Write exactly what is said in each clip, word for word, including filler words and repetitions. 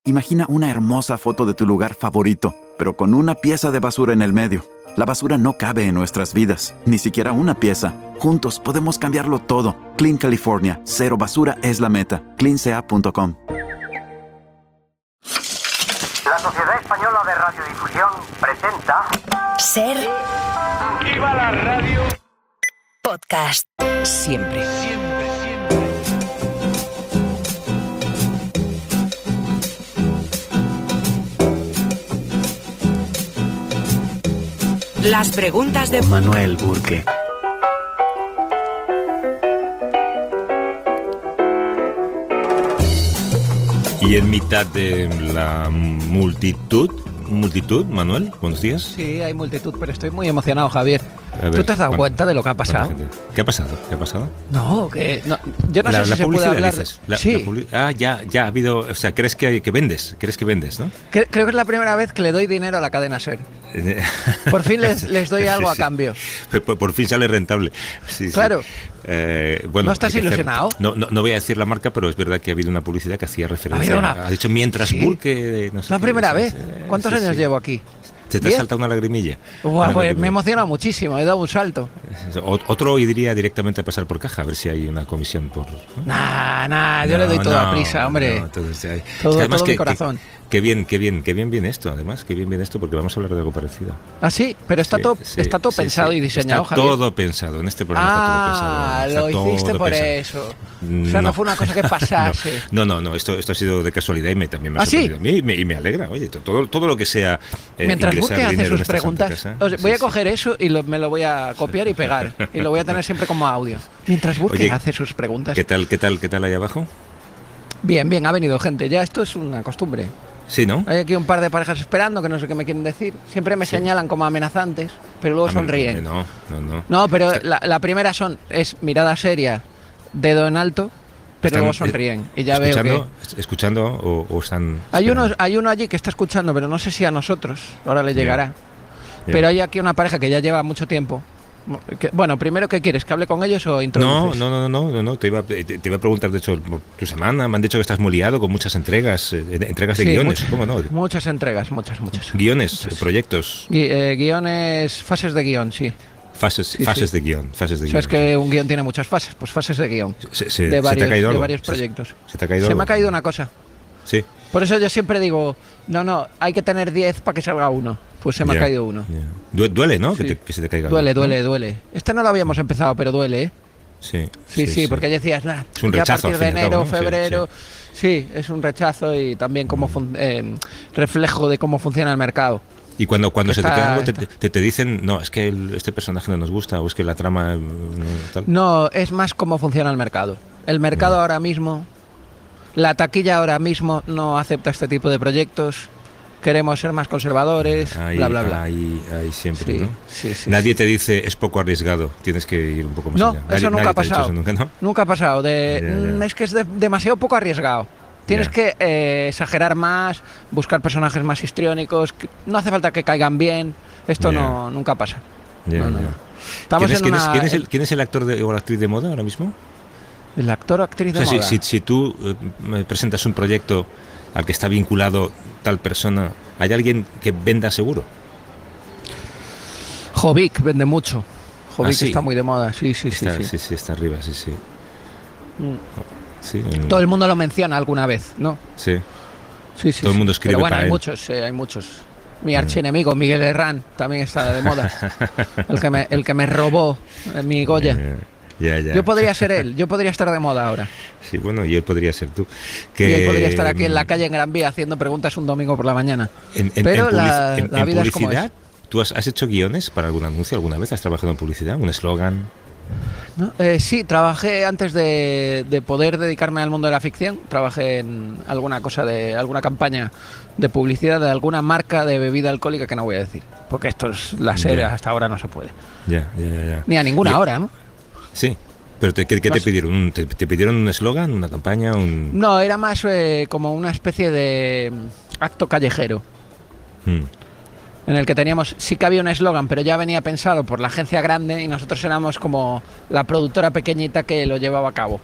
Imagina una hermosa foto de tu lugar favorito, pero con una pieza de basura en el medio. La basura no cabe en nuestras vidas, ni siquiera una pieza. Juntos podemos cambiarlo todo. Clean California. Cero basura es la meta. clean c a punto com. La Sociedad Española de Radiodifusión presenta... Ser... ¡Viva la radio! Podcast. Siempre. Siempre, Las preguntas de Manuel Burke. Y en mitad de la multitud, multitud, Manuel, buenos días. Sí, hay multitud, pero estoy muy emocionado, Javier. A ver, ¿Tú te has dado ¿cuán- cuenta de lo que ha pasado? cuánta gente? ¿Qué ha pasado? ¿Qué ha pasado? No, que no, yo no la, sé la si se puede publicidad, hablar. dices. La- sí, la publi- ah, ya, ya ha habido, o sea, crees que, hay- que vendes, crees que vendes, ¿no? Cre- creo que es la primera vez que le doy dinero a la cadena Ser. Por fin les, les doy algo a Sí, sí. cambio. Por, por fin sale rentable. Sí, sí. Claro. Eh, bueno, ¿No estás hay que hacer- ilusionado? No, no, no voy a decir la marca, pero es verdad que ha habido una publicidad que hacía referencia. ¿Ha habido una- Ha dicho mientras Sí. Burke. No sé La qué, primera sí, vez. sí, ¿Cuántos sí, años sí. llevo aquí? ¿Se te ha ¿Diez? saltado una lagrimilla? Buah, Una pues me lagrimilla. emociona muchísimo, he dado un salto. O- Otro iría directamente a pasar por caja, a ver si hay una comisión por... ¿no? Nah, nah, yo le doy No, toda no, prisa, hombre. no, entonces, hay- Todo- además todo mi que- corazón. que- Qué bien, qué bien, qué bien viene esto, además, qué bien viene esto, porque vamos a hablar de algo parecido. Ah, sí, pero está Sí, todo, sí, está todo sí, pensado sí. y diseñado, Está Javier. todo pensado, en este programa Ah, está todo pensado. lo está hiciste todo por pensado. eso. O sea, no, No. fue una cosa que pasase. No, no, no, esto, esto ha sido de casualidad y me, también me ha ¿Ah, sí? sorprendido a mí y me, y me alegra, oye, to- todo, todo lo que sea eh, Mientras ingresar Burke hace dinero en sus esta santa preguntas, casa. o sea, Sí, voy a sí. coger eso y lo- me lo voy a copiar y pegar. Y lo voy a tener siempre como audio. Mientras Burke Oye, hace sus preguntas. ¿Qué tal, qué tal, qué tal ahí abajo? Bien, bien, ha venido gente. Ya esto es una costumbre. Sí, ¿no? Hay aquí un par de parejas esperando que no sé qué me quieren decir. Siempre me señalan como amenazantes, pero luego Ah, sonríen. No, no, no. No, pero la, la primera son es mirada seria, dedo en alto, pero Están, luego eh, sonríen. Y ya veo escuchando, que... escuchando o, o están... Hay uno, esperando? hay uno allí que está escuchando, pero no sé si a nosotros. Ahora le llegará. Ya. Pero hay aquí una pareja que ya lleva mucho tiempo. que- bueno, primero, ¿qué quieres? ¿Que hable con ellos o No, introduces? no, no, no, no, no, te iba, te, te iba a preguntar, de hecho, por tu semana, me han dicho que estás muy liado con muchas entregas, eh, entregas de Sí, guiones, muchas, ¿cómo no? Muchas entregas, muchas, muchas. Guiones, eh, proyectos, Gui- eh, guiones, fases de guión, sí. fases, Sí, fases sí. de guión, fases de ¿Sabes guión. que un guión tiene muchas fases? Pues fases de guión. Se, se- de se varios, te ha caído de algo? varios Se- proyectos. ¿Se te ha caído Se algo? me ha caído una cosa. Sí. Por eso yo siempre digo, no, no, hay que tener diez para que salga uno. Pues se me Ya, ha caído uno. ya. Due- Duele, ¿no? Sí. Que, te- que se te caiga Duele, algo, ¿no? duele, duele. Este no lo habíamos empezado, pero duele, ¿eh? Sí, Sí, sí, porque decías, nah, Es un ya a rechazo, partir de al fin y al enero, cabo, ¿no? Sí, febrero. Sí, es un rechazo y también como fun- eh, reflejo de cómo funciona el mercado. Y cuando, cuando Que se te está- queda algo, te, está- te, te dicen, no, es que el- este personaje no nos gusta, o es que la trama... eh, no, tal. No, es más cómo funciona el mercado. El mercado Ya. ahora mismo, la taquilla ahora mismo no acepta este tipo de proyectos. Queremos ser más conservadores, Ahí, bla, bla, bla. Ahí, ahí siempre, Sí, ¿no? sí, sí, Nadie te dice, es poco arriesgado, tienes que ir un poco más No, allá. eso Nadie- nunca nadie ha te dicho pasado. eso nunca, ¿no? Nunca ha pasado. De, Ya, ya. "Mm, es que es de- demasiado poco arriesgado. Tienes Ya. que eh, exagerar más, buscar personajes más histriónicos. que- No hace falta que caigan bien. Esto Ya. no nunca pasa. Ya, No, no, ya. no. Estamos ¿Quién, es, en quién es- una- quién es el, quién es el actor de, o la actriz de moda ahora mismo? el actor o actriz O de sea, si, moda. si, si tú eh, me presentas un proyecto al que está vinculado tal persona, ¿hay alguien que venda seguro? Jovic vende mucho. Jovic Ah, sí. está muy de moda. Sí, sí, sí. Está, sí. sí, sí, está arriba, sí, sí. Mm. Sí, mm, Todo el mundo lo menciona alguna vez, ¿no? sí. Sí, sí. Todo el sí. mundo escribe Pero bueno, para hay él. muchos, eh, hay muchos. Mi archienemigo, Miguel Herrán, también está de moda. el, que me, el que me robó eh, mi Goya. Eh, ya, ya. Yo podría ser él, yo podría estar de moda ahora. Sí, bueno, y él podría ser tú. Que, Y él podría estar aquí en la mm, calle en Gran Vía haciendo preguntas un domingo por la mañana. En, en- Pero en publici- la- en- la en vida es como publicidad, ¿tú has, has hecho guiones para algún anuncio alguna vez? ¿Has trabajado en publicidad? ¿Un eslogan? ¿No? Eh, sí, trabajé antes de, de poder dedicarme al mundo de la ficción. Trabajé en alguna cosa de alguna campaña de publicidad de alguna marca de bebida alcohólica que no voy a decir, porque esto es la serie, Ya. hasta ahora no se puede. Ya, ya, ya. ya. Ni a ninguna Y- hora, ¿no? Sí. ¿Pero te, qué, qué No te sé. pidieron? ¿Un- te, te pidieron un eslogan, una campaña? Un... No, era más eh, como una especie de mm, acto callejero. Mm. En el que teníamos, sí que había un eslogan, pero ya venía pensado por la agencia grande y nosotros éramos como la productora pequeñita que lo llevaba a cabo.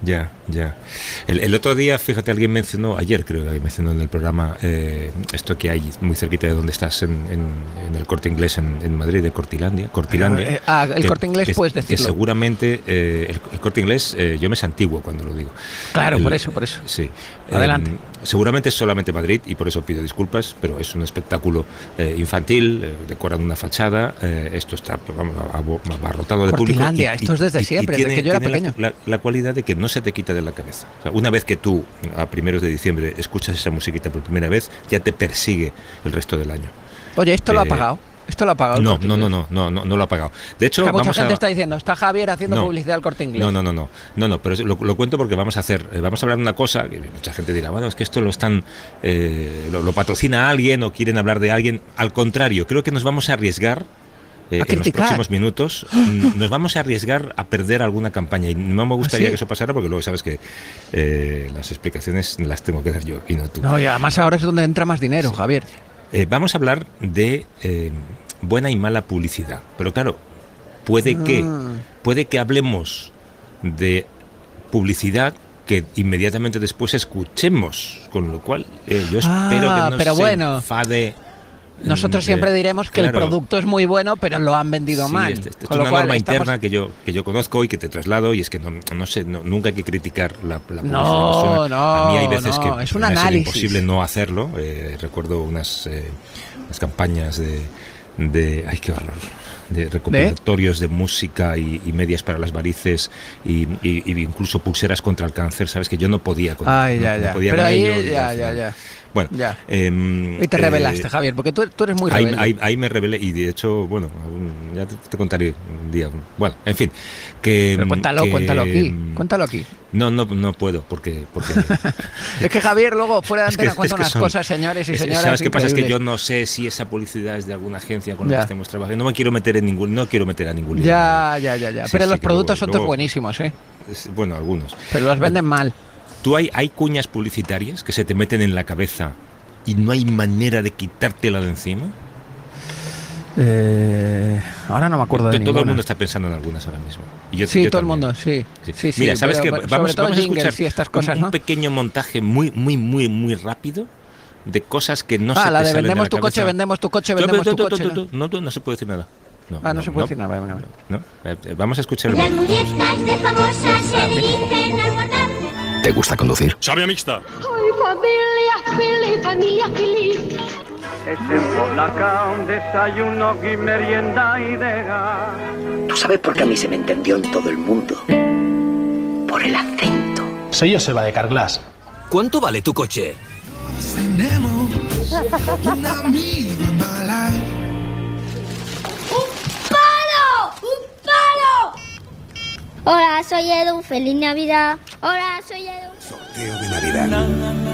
Ya, ya. El, el otro día, fíjate, alguien mencionó, ayer creo que alguien mencionó en el programa, eh, esto que hay muy cerquita de donde estás, en, en, en el Corte Inglés en, en Madrid, de Cortilandia. Cortilandia Eh, ah, el que- Corte Inglés que, puedes que decirlo. seguramente, eh, el, el Corte Inglés, eh, yo me santiguo cuando lo digo. Claro, El- por eso, por eso. Sí. Adelante. Eh, seguramente es solamente Madrid y por eso pido disculpas, pero es un espectáculo eh, infantil, eh, decoran una fachada, eh, esto está pues, vamos, abo- abarrotado de público. Cortilandia, esto es desde siempre, desde que yo era tiene la- pequeño. La, la cualidad de que no se te quita de la cabeza. O sea, una vez que tú, a primeros de diciembre, escuchas esa musiquita por primera vez, ya te persigue el resto del año. Oye, ¿esto lo ha Eh, pagado? ¿Esto lo ha pagado el No, Corte no, no, Inglés? no, no, no, no lo ha pagado. De hecho, Que mucha vamos gente a... está diciendo, está Javier haciendo No. publicidad al Corte Inglés. No, no, no, no, no, no, pero es- lo, lo cuento porque vamos a hacer, eh, vamos a hablar de una cosa que mucha gente dirá, bueno, es que esto lo están, eh, lo, lo patrocina alguien o quieren hablar de alguien. Al contrario, creo que nos vamos a arriesgar. eh, A en los criticar. próximos minutos mm, nos vamos a arriesgar a perder alguna campaña y no me gustaría ¿Ah, sí? que eso pasara porque luego sabes que eh, las explicaciones las tengo que dar yo y no tú. No, y además ahora es donde entra más dinero, Javier. Eh, vamos a hablar de eh, buena y mala publicidad, pero claro, puede que, Mm. puede que hablemos de publicidad que inmediatamente después escuchemos, con lo cual eh, yo espero Ah, que no pero se bueno. enfade. Nosotros mm, siempre eh, diremos que claro. el producto es muy bueno, pero lo han vendido Sí, mal. este- este- Con es lo una cual norma estamos- interna que yo que yo conozco y que te traslado y es que no, no sé, no- nunca hay que criticar la, la publicidad. No, Me suena- no, a mí hay veces no, que es un me ha sido análisis. imposible no hacerlo. Eh, recuerdo unas, eh, unas campañas de, de ay qué valor de recopilatorios de, música y, y medias para las varices y, y- y incluso pulseras contra el cáncer, sabes que yo no podía con, Ay, no- ya, no ya. podía Pero con ahí, ello y ya, al ya, final- ya. Bueno, Ya. em, Y te eh, revelaste, Javier, porque tú, tú eres muy Ahí, rebelde. ahí- ahí me rebelé y de hecho, bueno, un- ya te, te contaré un día. Bueno, en fin. Que, Pero cuéntalo, que- cuéntalo aquí. Cuéntalo aquí. No, no, no puedo porque... porque Es que Javier luego fuera de es que- antena cuenta es que unas son- cosas, señores y es- señoras. ¿Sabes qué pasa? Es que yo increíbles. no sé si esa publicidad es de alguna agencia con la Ya. que estemos trabajando. No me quiero meter en ningún... No quiero meter a ningún lío. Ya, ya, ya, ya. Sí, pero sí, los que productos luego- son luego- todos buenísimos, ¿eh? Es- Bueno, algunos. Pero los venden mal. ¿Tú hay, hay cuñas publicitarias que se te meten en la cabeza y no hay manera de quitártela de encima? Eh, ahora no me acuerdo de Todo el ninguna. mundo está pensando en algunas ahora mismo. Y yo- Sí, yo todo el también. mundo, sí. Sí. Sí, sí, Mira, ¿sabes pero- qué? pero Vamos, sobre todo vamos a jingles escuchar y estas un- cosas, un, ¿no? pequeño montaje muy, muy, muy, muy rápido de cosas que no Ah, se la te de salen vendemos la tu coche, cabeza. vendemos tu coche, No, vendemos pero tu tú- coche. tú- ¿no? tú- No, no, no se puede decir nada. No, Ah, no se puede decir nada, venga, venga. No, eh, eh, vamos a escuchar el Las muñecas de famosas se dicen albordar. ¿Te gusta conducir? Sabia mixta. Ay, familia feliz, familia feliz. Es en Polaca un desayuno y merienda y de gas. ¿Tú sabes por qué a mí se me entendió en todo el mundo? Por el acento. Soy Joseba de Carglass. ¿Cuánto vale tu coche? ¡Palo! ¡Un palo! Hola, soy Edu. Feliz Navidad. Hola, soy Edu. Sorteo de Navidad.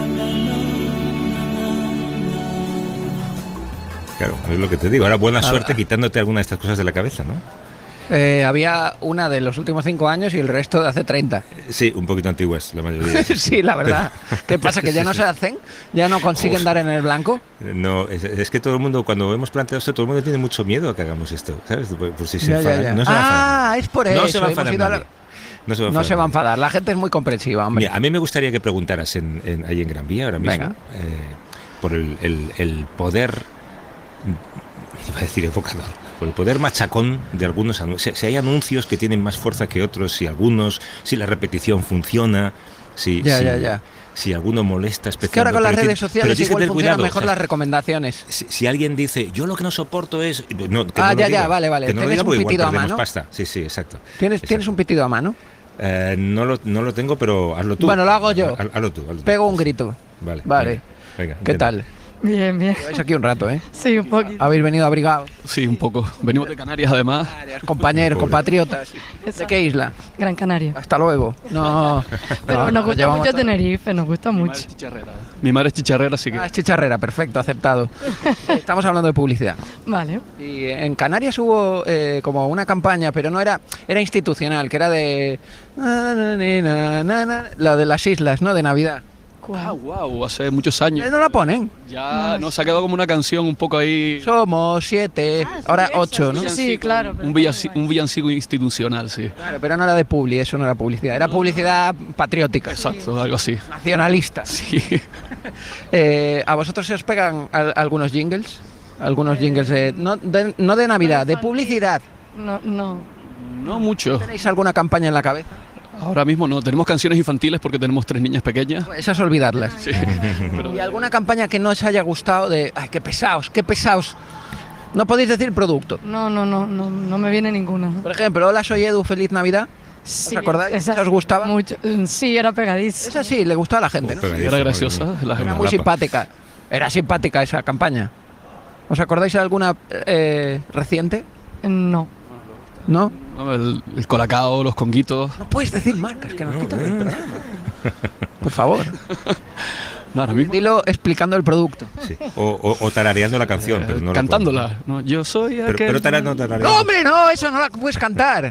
Claro, es lo que te digo. Ahora buena suerte quitándote alguna de estas cosas de la cabeza, ¿no? Eh, había una de los últimos cinco años y el resto de hace treinta. Sí, un poquito antiguas, la mayoría. Sí, la verdad. ¿Qué pasa? ¿Que ya no se hacen? ¿Ya no consiguen dar en el blanco? No, es, es que todo el mundo, cuando hemos planteado esto, todo el mundo tiene mucho miedo a que hagamos esto, ¿sabes? Por, por si se Ya, ya, enfadan. ya. No se va a enfadar. Ah, es por eso. No se va a hemos enfadar ido a la- nadie. No se va a No enfadar se va a nadie. enfadar. La gente es muy comprensiva, hombre. Mira, a mí me gustaría que preguntaras en, en- ahí en Gran Vía ahora mismo Venga. eh, por el, el- el poder, iba a decir evocador, por el poder machacón de algunos anuncios. Si, si hay anuncios que tienen más fuerza que otros, si algunos, si la repetición funciona, si, Ya, si, ya, ya. si alguno molesta Es que ahora especialmente. con las Pero redes ti- pero sociales tienes que igual tener funcionan cuidado, mejor o sea, las recomendaciones. Si, si alguien dice, yo lo que no soporto es... No, que Ah, no lo ya, diga, ya, vale, vale. Que no lo ¿Tienes diga un porque igual pitido a perdemos mano? pasta. Sí, sí, exacto. ¿Tienes, Exacto. ¿Tienes un pitido a mano? Eh, no, lo, no lo tengo, pero hazlo tú. Bueno, lo hago yo. Haz- Hazlo tú. hazlo tú. Pego un grito. Vale. Vale. Venga, venga, ¿Qué intenta. tal? Bien, bien. Lleváis aquí un rato, ¿eh? Sí, un poquito. Habéis venido abrigados. Sí, un poco. Venimos de Canarias, además. Compañeros, Pobre. compatriotas. ¿De qué isla? Gran Canaria. Hasta luego. No. Pero no, nos gusta llevamos mucho todo. Tenerife, nos gusta Mi madre mucho. es chicharrera. Mi madre es chicharrera, así que... Ah, es chicharrera, perfecto, aceptado. Estamos hablando de publicidad. Vale. Y en Canarias hubo eh, como una campaña, pero no era, era institucional, que era de... na, na, na, na, na, na, lo de las islas, ¿no? De Navidad. Ah, wow, hace muchos años. No la ponen. Ya no, se ha quedado como una canción un poco ahí. Somos siete, ah, ahora ocho, ¿no? Sí, claro. Un, villancico, un villancico institucional, sí. Claro, pero no era de publi, eso no era publicidad, era publicidad patriótica. Exacto, algo así. Nacionalista. Sí. eh, ¿A vosotros se os pegan a, a algunos jingles? Algunos jingles de no, de no de Navidad, de publicidad. No, no. No mucho. ¿Tenéis alguna campaña en la cabeza? Ahora mismo no, tenemos canciones infantiles porque tenemos tres niñas pequeñas. Esas olvidarlas. Sí. Pero... ¿Y alguna campaña que no os haya gustado de, ay, qué pesados, qué pesados? No podéis decir producto. No, no, no, no, no me viene ninguna. Por ejemplo, hola, soy Edu, feliz Navidad. Sí, ¿Os acordáis? Esa, ¿Os gustaba? Mucho. Sí, era pegadiza. Esa sí, le gustaba a la gente, ¿no? Era graciosa. La Era muy simpática. Era simpática esa campaña. ¿Os acordáis de alguna eh, reciente? No. ¿No? El, el colacao, los conguitos. No puedes decir marcas, que nos quitan el programa. Por favor. No, ahora mismo. Dilo explicando el producto. Sí. O, o, o tarareando la canción, Eh, pero no cantándola. No, yo soy Pero, aquel... pero tarareando, tarareando. ¡No, hombre, no! Eso no la puedes cantar.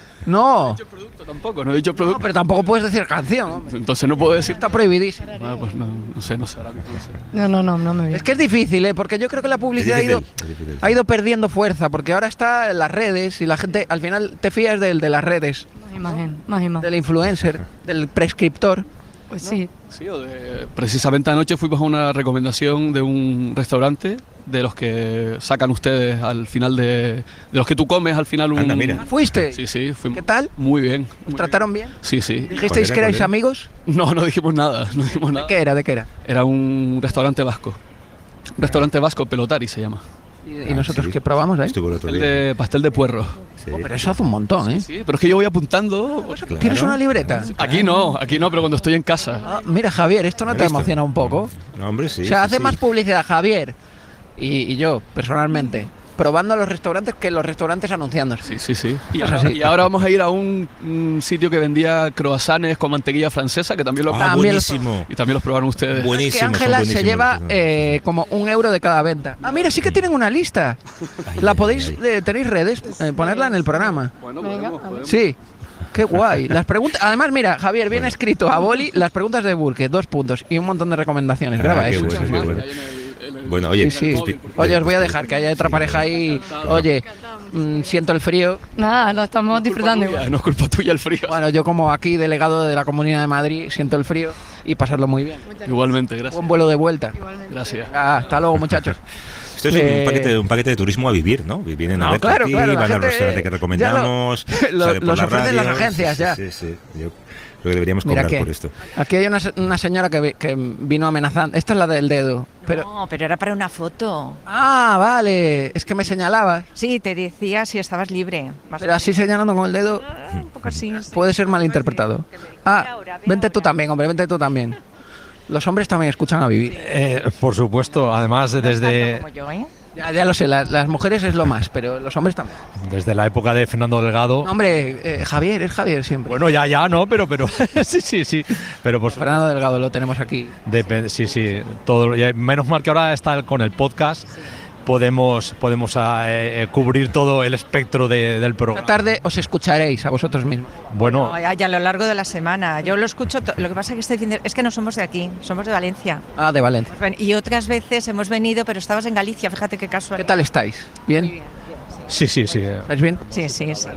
No. No he dicho producto tampoco, no he dicho No, producto. pero tampoco puedes decir canción, hombre. Entonces no puedo decir... Está prohibidísimo. Ah, pues no, no sé, no sé. Ahora mismo no sé. No, no, no, no me viene. Es que es difícil, ¿eh? Porque yo creo que la publicidad ha ido, Es difícil. ha ido perdiendo fuerza, porque ahora está en las redes y la gente, al final, te fías del de las redes, Más imagen, más imagen. del influencer, del prescriptor. Pues sí. Sí, o de- precisamente anoche fuimos a una recomendación de un restaurante de los que sacan ustedes al final de... De los que tú comes al final un... Anda, mira. ¿Fuiste? Sí, sí, fuimos. ¿Qué tal? Muy bien. ¿Os muy trataron bien? bien. Sí, sí. ¿Dijisteis era, que erais cuál era? amigos? No, no dijimos nada, no dijimos ¿De nada. qué era? ¿De qué era? Era un restaurante vasco. Un restaurante vasco, Pelotari se llama. ¿Y, y nosotros sí. qué probamos ahí? Estuvo el otro El día. de pastel de puerro. Sí. Oh, pero eso hace un montón, ¿eh? Sí, pero es que yo voy apuntando. Claro. ¿Tienes una libreta? Aquí no, aquí no, pero cuando estoy en casa. Ah, mira, Javier, ¿esto no ¿Has te visto? emociona un poco? No, hombre, sí. o sea, sí, hace sí. más publicidad Javier y, y yo, personalmente, probando los restaurantes que los restaurantes anunciándose. Sí, sí, sí. Y Es ahora, así. y ahora vamos a ir a un, un sitio que vendía croissants con mantequilla francesa, que también lo Ah, También los- buenísimo. y también los probaron ustedes. Buenísimo. Es que son Ángela se buenísimos lleva los eh, como un euro de cada venta. Ah, mira, sí que tienen una lista. La podéis, ay, eh, tenéis redes, eh, ponerla en el programa. Bueno, Venga, podemos, a ver. podemos. Sí, qué guay. Las preguntas, además, mira, Javier, viene escrito a boli las preguntas de Burke, dos puntos y un montón de recomendaciones. Ah, Graba qué eso. bueno, qué Más, bueno. que hay en el- en el- Bueno, oye. Sí, sí. espi- Oye, os voy a dejar que haya otra pareja ahí. Oye, mm, siento el frío. Nada, lo estamos disfrutando Tuya, igual. no es culpa tuya el frío. Bueno, yo como aquí delegado de la Comunidad de Madrid siento el frío y pasarlo muy bien. Igualmente, gracias. Buen vuelo de vuelta. Gracias. Ah, hasta luego, muchachos. Esto es Eh, un paquete, un paquete de turismo a vivir, ¿no? Vienen a No, ver claro, aquí, claro, la van al gente restaurante que ya lo- recomendamos, lo- sale por los la ofrecen las radio. agencias Sí, ya. Sí, sí, sí. Yo creo que deberíamos Mira cobrar que por esto. aquí hay una, se- una señora que, vi- que vino amenazando. Esta es la del dedo. Pero, No, pero era para una foto. ah, vale. Es que me señalabas. Sí, te decía si estabas libre. Más Pero así señalando con el dedo Ah, un poco así. sí. puede ser malinterpretado. Ah, vente tú también, hombre, vente tú también. Los hombres también escuchan a vivir. Eh, por supuesto, además desde, Como yo, ¿eh? Ya, ya lo sé, la- las mujeres es lo más, pero los hombres también. desde la época de Fernando Delgado. No, hombre, eh, Javier, es Javier siempre. Bueno, ya, ya, no, pero, pero, sí, sí, sí. Pero pues, Fernando Delgado lo tenemos aquí. depende, sí, sí. Todo, ya- menos mal que ahora está con el podcast. Podemos, podemos ah, eh, eh, cubrir todo el espectro de- del Esta programa. tarde os escucharéis a vosotros mismos. Bueno, No, ya, ya a lo largo de la semana. Yo lo escucho. to- Lo que pasa es que este fin de- es que no somos de aquí, somos de Valencia. Ah, de Valencia. Ven- Y otras veces hemos venido, pero estabas en Galicia. Fíjate qué ¿Qué casualidad. tal estáis? ¿Bien? sí, sí, sí. eh, ¿Estáis bien? Sí, sí, sí.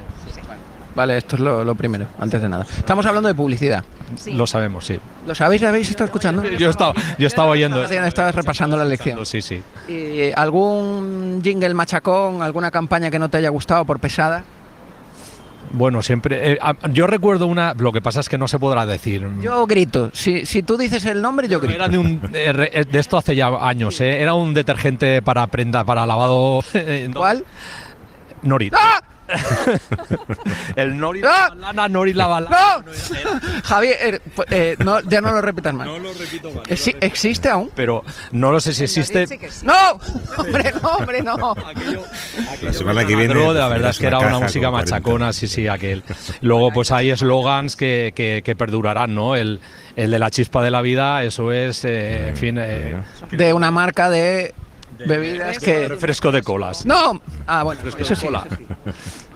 Vale, esto es lo, lo primero, antes de nada. Estamos hablando de publicidad. Sí. Lo sabemos, sí. ¿Lo sabéis? ¿Lo habéis estado escuchando? Yo estaba, yo estaba oyendo. Estabas repasando la lección. Sí, sí. ¿Y ¿Algún jingle machacón, alguna campaña que no te haya gustado por pesada? Bueno, siempre. eh, ah, yo recuerdo una. Lo que pasa es que no se podrá decir. Yo grito. Si, si tú dices el nombre, yo grito. Era de un eh, re- de esto hace ya años, ¿eh? Era un detergente para prenda, para lavado. eh, no- ¿Cuál? Norit. ¡Ah! El Nori ¡Ah! Lana, Nori lava lana. ¡No! Javier, eh, pues, eh, no, ya no lo repitas más. lo repito más. Exi- ¿Existe aún? Pero no lo sé si existe. Dice que sí. ¡No! ¡Hombre, no, hombre, no! La semana que viene. Pero la verdad es que era una caja música con cuarenta. machacona, sí, sí, aquel. Luego, pues hay eslogans que, que, que perdurarán, ¿no? El, el de la chispa de la vida, eso es, eh, en fin, eh, De una marca de bebidas que... refresco de colas. ¡No! Ah, bueno, Refresco eso de sí. cola. eso sí.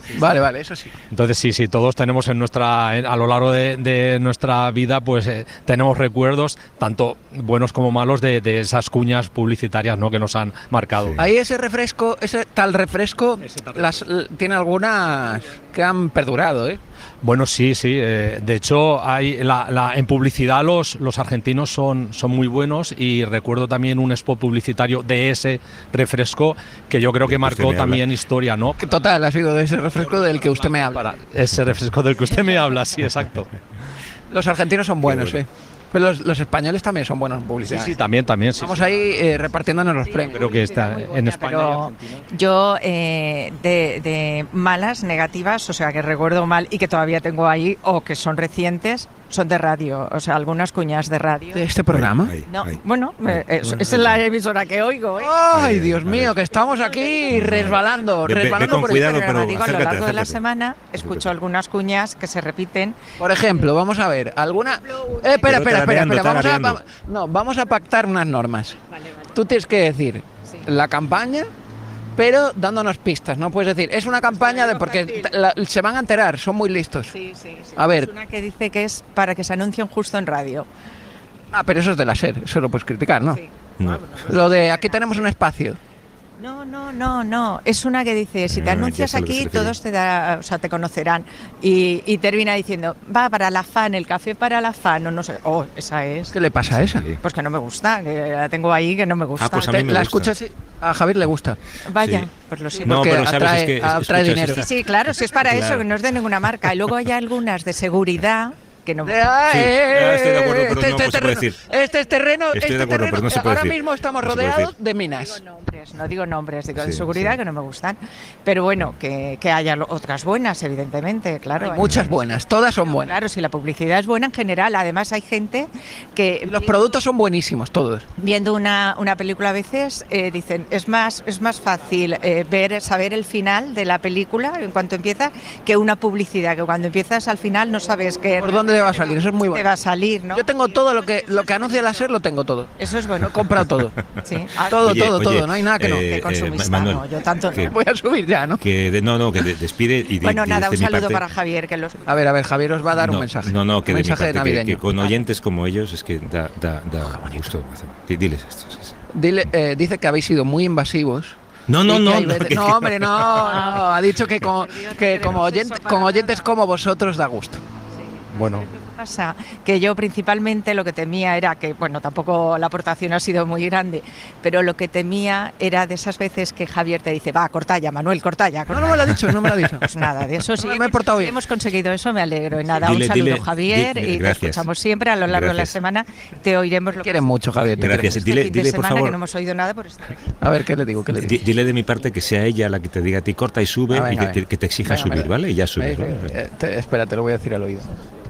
Vale, vale, eso sí. Entonces sí, sí, todos tenemos en nuestra, en- a lo largo de, de nuestra vida, pues eh, tenemos recuerdos, tanto buenos como malos, de, de esas cuñas publicitarias, ¿no?, que nos han marcado. Ahí ese refresco, ese tal refresco, las, l- tiene algunas que han perdurado, ¿eh? Bueno, sí, sí. eh, de hecho, hay la, la- en publicidad los, los argentinos son, son muy buenos, y recuerdo también un spot publicitario de ese refresco que yo creo que Del que usted marcó me habla. también historia, ¿no? Que total, ha sido de ese refresco del que usted me habla. Ese refresco del que usted me habla, sí, exacto. Los argentinos son buenos, bueno. ¿eh? Pero los, los españoles también son buenos en Sí, publicidad. sí, también, también. Sí, Vamos sí. ahí eh, repartiéndonos los premios. Creo que está en España. y Pero Argentina. yo eh, de, de malas, negativas, o sea, que recuerdo mal y que todavía tengo ahí, o que son recientes, son de radio, o sea, algunas cuñas de radio. ¿De este programa? Ahí, No, ahí. bueno, eh, es- Bueno, esa es la emisora que oigo. ¿eh? ¡Ay, Ahí, Dios ahí. mío, que estamos aquí resbalando! Ve- ve- ve resbalando con por el- cuidado, Pero, pero digo, a lo acércate, largo de la acércate. semana escucho algunas cuñas que se repiten. Por ejemplo, vamos a ver, alguna... Eh, espera, Pero espera, espera, tarareando, espera, vamos a, tarareando. va- no, vamos a pactar unas normas. Tú tienes que decir la campaña, pero dándonos pistas, no puedes decir, es una campaña de... porque t- la- se van a enterar, son muy listos. Sí, sí, sí. A ver. Es una que dice que es para que se anuncien justo en radio. Ah, pero eso es de la SER, eso lo puedes criticar, ¿no? Sí. No. Lo de aquí tenemos un espacio. No, no, no, no. Es una que dice, si te Ah, anuncias ya sé a lo que se aquí, refiere. todos te, da, o sea, te conocerán. Y, y termina diciendo, va para la fan, el café para la fan, o no sé. Oh, esa es. ¿Qué le pasa a esa? Sí. Pues que no me gusta, que la tengo ahí, que no me gusta. Ah, pues a mí Te- me la gusta. escuchas y a Javier le gusta. Vaya, Sí. pues lo siento. No, porque pero sabes, atrae- es que es- atrae escuchas, dinero. Sí, sí, claro, si es para eso, Claro. que no es de ninguna marca. Y luego hay algunas de seguridad que no... Ah, Sí, eh, ah, estoy de acuerdo, pero este, no este se puede terreno, decir. este es terreno, Estoy este de acuerdo, terreno, pero no se puede ahora decir. mismo estamos No se puede rodeados decir. de minas. Nombres, no digo nombres, digo de Sí, seguridad sí. que no me gustan. Pero bueno, que, que haya lo- otras buenas, evidentemente, claro. Hay muchas buenas, todas son buenas. Claro, si la publicidad es buena en general. Además, hay gente que Los productos son buenísimos, todos. viendo una, una película a veces eh, dicen es más es más fácil eh, ver saber el final de la película en cuanto empieza que una publicidad, que cuando empiezas al final no sabes qué ¿Por dónde te va a salir? Eso es muy te bueno. va a salir, ¿no? Yo tengo todo lo que lo que anuncia la SER, lo tengo todo. Eso es bueno. He comprado todo. Sí. Ah, Todo, Oye, todo, oye, todo. No hay nada que no. eh, qué consumista, Manuel, no, yo tanto no. que- Voy a subir ya, ¿no? Que de- no, no, que de- despide y de, Bueno, y nada, de un mi saludo parte- para Javier, que los... A ver, a ver, Javier os va a dar no, un mensaje. No, no, que un de mi mensaje parte, que- navideño. que, con oyentes como ellos es que da, da, da gusto. Di- Diles esto. sí, sí. Dile, eh, dice que habéis sido muy invasivos. No, no, Y que no. hay no, veces- que- no, hombre, no, no. Ha dicho que, como, que como, oyente- con oyentes como vosotros da gusto. Bueno, pasa que yo principalmente lo que temía era que, bueno, tampoco la aportación ha sido muy grande, pero lo que temía era de esas veces que Javier te dice, va, corta ya, Manuel, corta ya. No, no me lo ha dicho, no me lo ha dicho. Pues nada, de eso sí. No, me he portado bien. Hemos conseguido eso, me alegro. Y nada, Dile, un saludo, dile, Javier, di- y te gracias. escuchamos siempre a lo largo de la Gracias. semana. Te oiremos lo Quieren mucho, Javier. te Gracias. este Dile, fin de dile por semana favor. que no hemos oído nada por estar aquí. quieren. A ver, ¿qué le digo? ¿Qué le digo? Di- Dile de mi parte que sea ella la que te diga a ti corta y sube Ah, venga, y que te, venga. que te exija Venga, subir, venga. ¿vale? Y ya subes. Eh, ¿vale? eh, te- espera, te lo voy a decir al oído.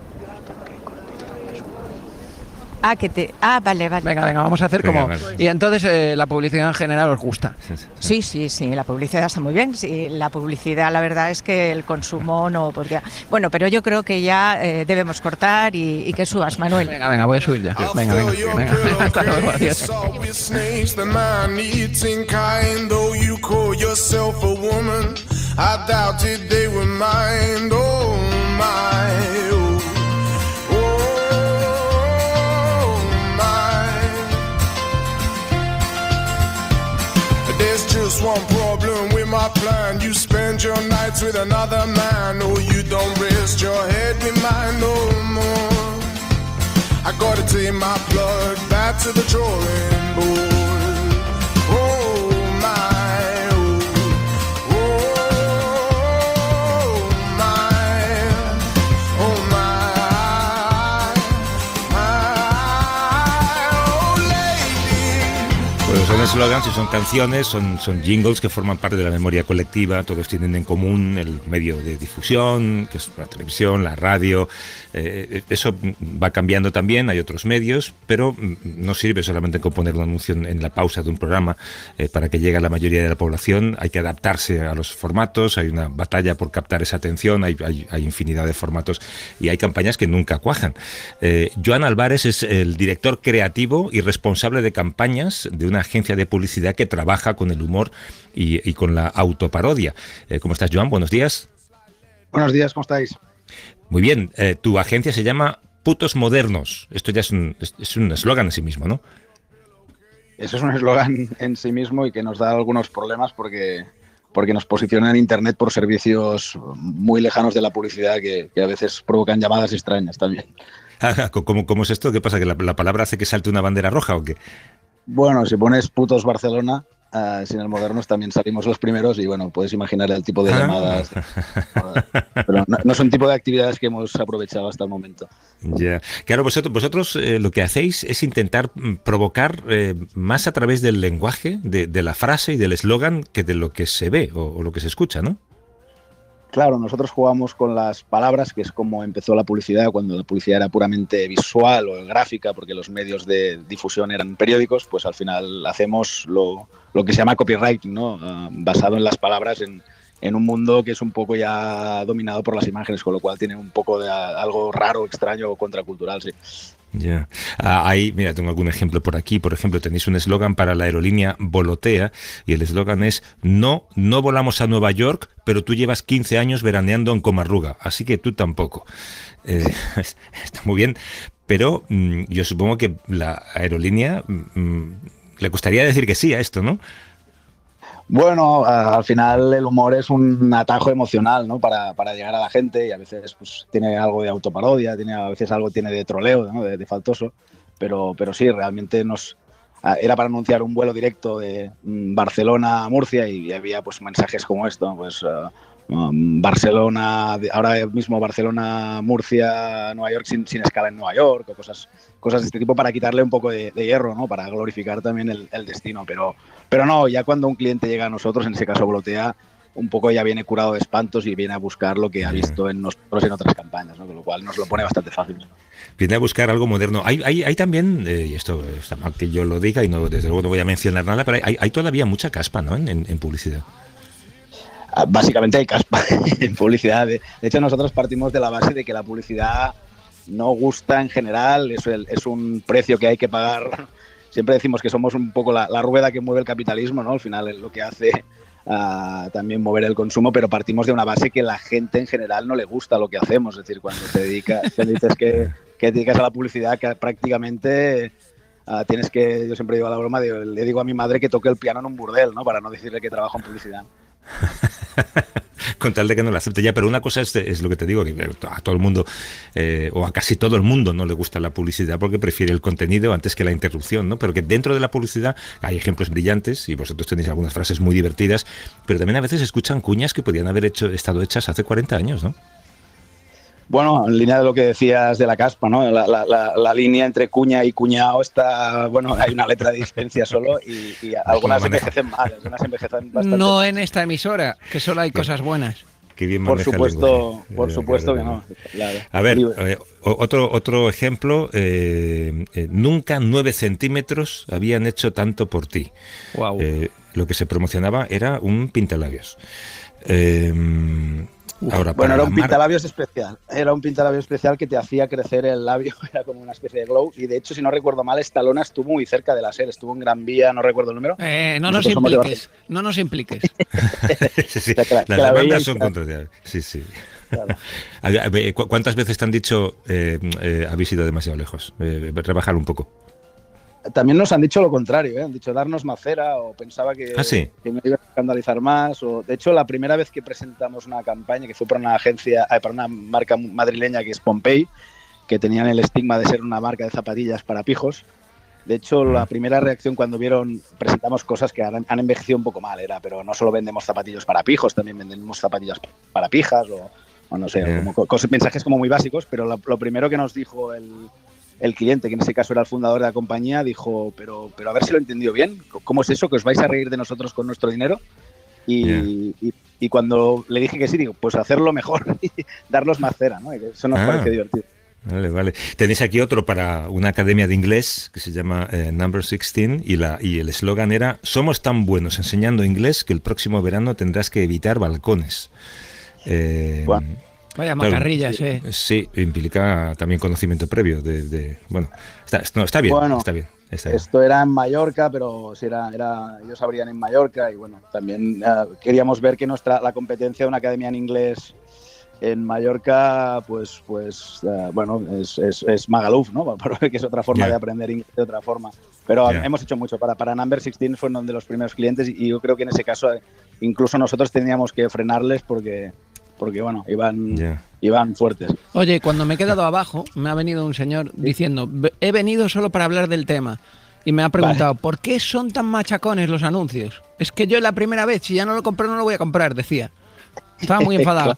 Ah, que te... ah, vale, vale. Venga, venga, vamos a hacer Venga, como... vale. Y entonces eh, la publicidad en general os gusta. Sí, sí, sí. Sí, sí, sí, la publicidad está muy bien. Sí, la publicidad, la verdad es que el consumo no podría. Bueno, pero yo creo que ya eh, debemos cortar y, y que subas, Manuel. Venga, venga, voy a subir ya. Venga, venga, venga. Hasta luego, adiós. There's just one problem with my plan. You spend your nights with another man. Oh, you don't rest your head with mine no more. I gotta take my blood back to the drawing board. Oh, my, oh, oh, my, oh, my, my, oh, lady. Pues son eslogans y son canciones, son, son jingles que forman parte de la memoria colectiva, todos tienen en común el medio de difusión, que es la televisión, la radio, eh, eso va cambiando también, hay otros medios, pero no sirve solamente con poner un anuncio en, en la pausa de un programa eh, para que llegue a la mayoría de la población, hay que adaptarse a los formatos, hay una batalla por captar esa atención, hay, hay, hay infinidad de formatos y hay campañas que nunca cuajan. Eh, Joan Álvarez es el director creativo y responsable de campañas de una agencia de publicidad que trabaja con el humor y, y con la autoparodia. Eh, ¿Cómo estás, Joan? Buenos días. Buenos días, ¿cómo estáis? Muy bien, eh, tu agencia se llama Putos Modernos. Esto ya es un es un eslogan en sí mismo, ¿no? Eso es un eslogan en sí mismo y que nos da algunos problemas porque, porque nos posiciona en Internet por servicios muy lejanos de la publicidad que, que a veces provocan llamadas extrañas también. ¿Cómo, cómo es esto? ¿Qué pasa? ¿Que la, la palabra hace que salte una bandera roja o qué? Bueno, si pones Putos Barcelona, uh, sin el Modernos también salimos los primeros y bueno, puedes imaginar el tipo de Ah. llamadas. Pero no, no son tipo de actividades que hemos aprovechado hasta el momento. Ya. Claro, vosotros, vosotros eh, lo que hacéis es intentar mm, provocar eh, más a través del lenguaje, de, de la frase y del eslogan que de lo que se ve o, o lo que se escucha, ¿no? Claro, nosotros jugamos con las palabras, que es como empezó la publicidad, cuando la publicidad era puramente visual o gráfica, porque los medios de difusión eran periódicos, pues al final hacemos lo, lo que se llama copywriting, ¿no? Uh, basado en las palabras, en, en un mundo que es un poco ya dominado por las imágenes, con lo cual tiene un poco de algo raro, extraño o contracultural, sí. Ya. Ah, ahí, mira, tengo algún ejemplo por aquí. Por ejemplo, tenéis un eslogan para la aerolínea Volotea y el eslogan es: no, no volamos a Nueva York, pero tú llevas quince años veraneando en Comarruga, así que tú tampoco. Eh, está muy bien, pero mmm, yo supongo que la aerolínea mmm, le gustaría decir que sí a esto, ¿no? Bueno, a- al final el humor es un atajo emocional, ¿no? Para, para llegar a la gente y a veces pues, tiene algo de autoparodia, tiene, a veces algo tiene de troleo, ¿no? de, de faltoso, pero, pero sí, realmente nos ah, era para anunciar un vuelo directo de mm, Barcelona a Murcia y había pues mensajes como esto, pues ah, um, Barcelona, de- ahora mismo Barcelona, Murcia, Nueva York sin, sin escala en Nueva York o cosas, cosas de este tipo para quitarle un poco de, de hierro, ¿no? Para glorificar también el, el destino, pero pero no, ya cuando un cliente llega a nosotros, en ese caso Volotea, un poco ya viene curado de espantos y viene a buscar lo que ha visto en nosotros en otras campañas, ¿no? Con lo cual nos lo pone bastante fácil. Viene a buscar algo moderno. Hay, hay, hay también, eh, y esto está mal que yo lo diga y no, desde luego no voy a mencionar nada, pero hay, hay todavía mucha caspa, ¿no? En, en, en publicidad. Ah, Básicamente hay caspa en publicidad. De, de hecho, nosotros partimos de la base de que la publicidad no gusta en general, es, el- es un precio que hay que pagar. Siempre decimos que somos un poco la, la rueda que mueve el capitalismo, ¿no? Al final es lo que hace ah, también mover el consumo, pero partimos de una base que la gente en general no le gusta lo que hacemos. Es decir, cuando te dedicas, te dices que, que te dedicas a la publicidad, que prácticamente ah, tienes que, yo siempre digo a la broma, digo, le digo a mi madre que toque el piano en un burdel, ¿no? Para no decirle que trabajo en publicidad. Con tal de que no la acepte ya, pero una cosa es, es lo que te digo, que a todo el mundo, eh, o a casi todo el mundo no le gusta la publicidad porque prefiere el contenido antes que la interrupción, ¿no? Pero que dentro de la publicidad hay ejemplos brillantes y vosotros tenéis algunas frases muy divertidas, pero también a veces escuchan cuñas que podían haber hecho, estado hechas hace cuarenta años, ¿no? Bueno, en línea de lo que decías de la caspa, ¿no? La, la, la, la línea entre cuña y cuñado está, bueno, hay una letra de diferencia solo y, y algunas envejecen mal, algunas envejecen bastante. No en esta emisora, que solo hay cosas buenas. Qué bien Por maneja el supuesto, lenguaje. por Eh, supuesto que claro, no. Claro. A ver, Digo, eh, o- otro, otro ejemplo, eh, eh, nunca nueve centímetros habían hecho tanto por ti. Wow. Eh, lo que se promocionaba era un pintalabios. Eh, ahora, Bueno, para era la un mar- pintalabios especial. Era un pintalabios especial que te hacía crecer el labio, era como una especie de glow. Y de hecho, si no recuerdo mal, Estalona estuvo muy cerca de la SER, estuvo en Gran Vía, no recuerdo el número. Eh, no nos Nosotros somos de impliques, no nos impliques. Sí, sí, que la- las que la demandas veíais, son claro. contra. Sí, sí. Claro. A ver, a ver, ¿cu- ¿Cuántas veces te han dicho eh, eh, habéis ido demasiado lejos? Eh, rebajar un poco. También nos han dicho lo contrario, ¿eh? Han dicho darnos más cera o pensaba que, Ah, sí. que me iba a escandalizar más. O, de hecho, la primera vez que presentamos una campaña que fue para una agencia, eh, para una marca madrileña que es Pompey, que tenían el estigma de ser una marca de zapatillas para pijos. De hecho, la primera reacción cuando vieron, presentamos cosas que han, han envejecido un poco mal, era, pero no solo vendemos zapatillos para pijos, también vendemos zapatillas para pijas o, o no sé, Yeah. como co- cosas- mensajes como muy básicos, pero lo, lo primero que nos dijo el, el cliente, que en ese caso era el fundador de la compañía, dijo, pero, pero a ver si lo he entendido bien, ¿cómo es eso? ¿Que os vais a reír de nosotros con nuestro dinero? Y, Yeah. y, y cuando le dije que sí, digo, pues hacerlo mejor y darlos más cera, ¿no? Y eso nos Ah. parece divertido. Vale, vale. Tenéis aquí otro para una academia de inglés que se llama eh, Number dieciséis y, la, y el eslogan era: somos tan buenos enseñando inglés que el próximo verano tendrás que evitar balcones. Eh, Bueno. Vaya claro, macarrillas, eh. Sí, implica también conocimiento previo de, de- bueno, está, no, está bien, Bueno, está bien, está bien. Esto era en Mallorca, pero si era, era, ellos habrían en Mallorca y bueno, también eh, queríamos ver que nuestra la competencia de una academia en inglés En Mallorca, pues, pues uh, bueno, es, es, es Magaluf, ¿no? Que es otra forma yeah. de aprender inglés de otra forma. Pero yeah. hemos hecho mucho. Para, para Number dieciséis fueron de los primeros clientes y yo creo que en ese caso incluso nosotros teníamos que frenarles porque, porque bueno, iban, yeah. iban fuertes. Oye, cuando me he quedado abajo, me ha venido un señor diciendo, he venido solo para hablar del tema. Y me ha preguntado, vale. ¿por qué son tan machacones los anuncios? Es que yo la primera vez, si ya no lo compré, no lo voy a comprar, decía. Estaba muy enfadado.